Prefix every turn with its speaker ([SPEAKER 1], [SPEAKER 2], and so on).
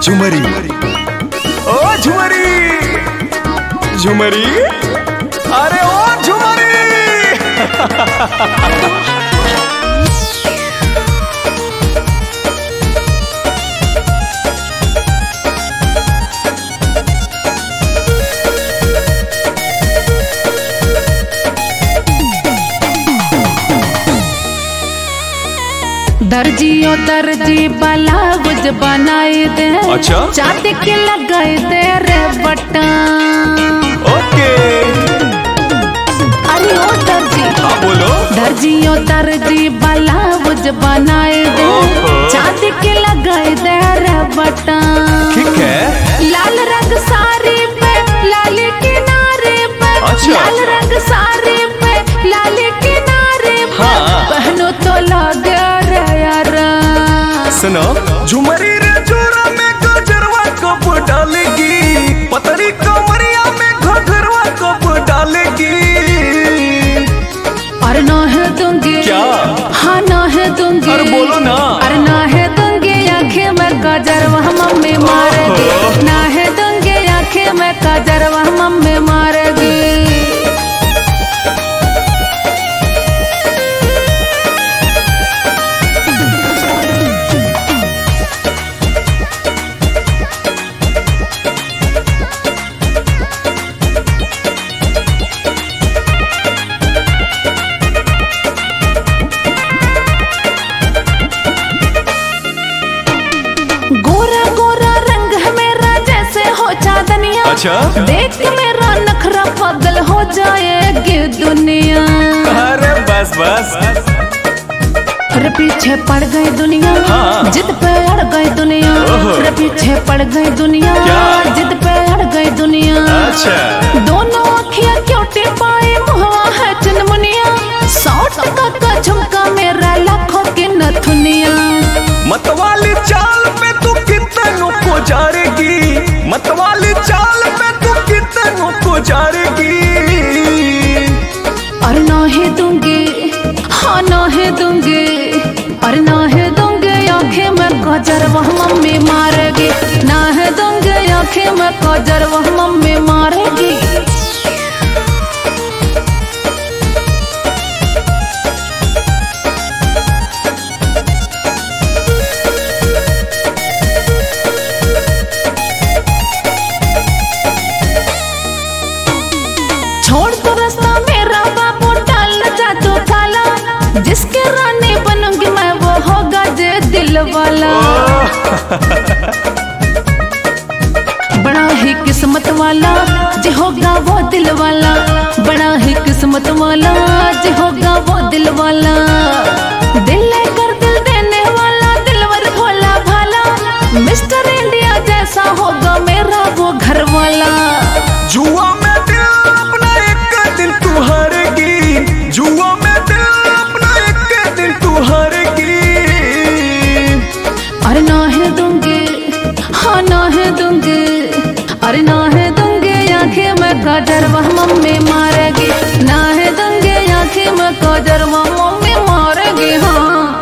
[SPEAKER 1] झुमरी ओ झुमरी झुमरी अरे ओ झुमरी
[SPEAKER 2] दर्जियों दर्जी ब्लाउज बनाए दे।
[SPEAKER 1] अच्छा
[SPEAKER 2] चाँदी के लगाए दे रे बटन।
[SPEAKER 1] ओके
[SPEAKER 2] अरे ओ दर्जी
[SPEAKER 1] हाँ बोलो।
[SPEAKER 2] दर्जियों दर्जी ब्लाउज बनाए दे। चाँदी के लगाए दे रे बटन।
[SPEAKER 1] ठीक है।
[SPEAKER 2] लाल रंग साड़ी पे लाल किनारे पे।
[SPEAKER 1] अच्छा।
[SPEAKER 2] लाल रंग साड़ी पे लाल किनारे पे।
[SPEAKER 1] हाँ।
[SPEAKER 2] पहनो तो लगे रे यार।
[SPEAKER 1] सुनो झुमरी रे जोरा में गजरवा कब डालेगी, पतरी कमरिया में घघरवा कब डालेगी।
[SPEAKER 2] अरे ना है दूंगी
[SPEAKER 1] क्या?
[SPEAKER 2] हाँ ना है दूंगी।
[SPEAKER 1] अरे बोलो ना।
[SPEAKER 2] अरे ना है दूंगी आँखें में गजरवा मम्मी मारेगी। ना है दूंगी आँखें में गजरवा मम्मी मारेगी। गोरा गोरा रंग है मेरा जैसे हो चांदनिया।
[SPEAKER 1] अच्छा।
[SPEAKER 2] देख के मेरा नखरा पागल हो जाएगी दुनिया।
[SPEAKER 1] अरे बस बस।
[SPEAKER 2] अरे पीछे पड़ गई दुनिया।
[SPEAKER 1] हाँ।
[SPEAKER 2] जिद पे अड़ गई दुनिया। अरे पीछे पड़ गई दुनिया।
[SPEAKER 1] क्या?
[SPEAKER 2] जिद पे अड़ गई दुनिया।
[SPEAKER 1] अच्छा।
[SPEAKER 2] दोनों अखियां क्यों टिपाए मुहवा है चुनमुनिया। 100 टका का झुमका मेरा लाखों की नथुनिया।
[SPEAKER 1] मतवाली चाल पे तू कितनों को जारेगी, मतवाली चाल पे तू कितनों को जारेगी।
[SPEAKER 2] अरे ना ही दूंगी हाँ ना ही दूंगी। अरे ना ही दूंगी आँखें में गजरवा मम्मी मारेगी। ना ही दूंगी आँखें में गजरवा मम्मी मारेगी। छोड़ तो रास्ता मेरा बाबू डाल जा तू थाला। जिसके रानी बनूंगी मैं वो होगा जे दिल वाला। बड़ा ही किस्मत वाला जे होगा वो दिल वाला। बड़ा ही किस्मत वाला जे होगा वो दिल वाला। दिल लेकर दिल देने वाला दिलवर भोला भाला। मिस्टर इंडिया जैसा होगा मेरा वो घर वाला।
[SPEAKER 1] जुआ में दिल अपना एक दिन तू हारेगी, जुआ में दिल अपना एक दिन तू हारेगी।
[SPEAKER 2] अरे ना है दूंगी हाँ ना है दूंगी। अरे ना है दूंगी आँखें में गजरवा मम्मी मारेगी। ना है दूंगी आँखें में गजरवा मम्मी मारेगी। हाँ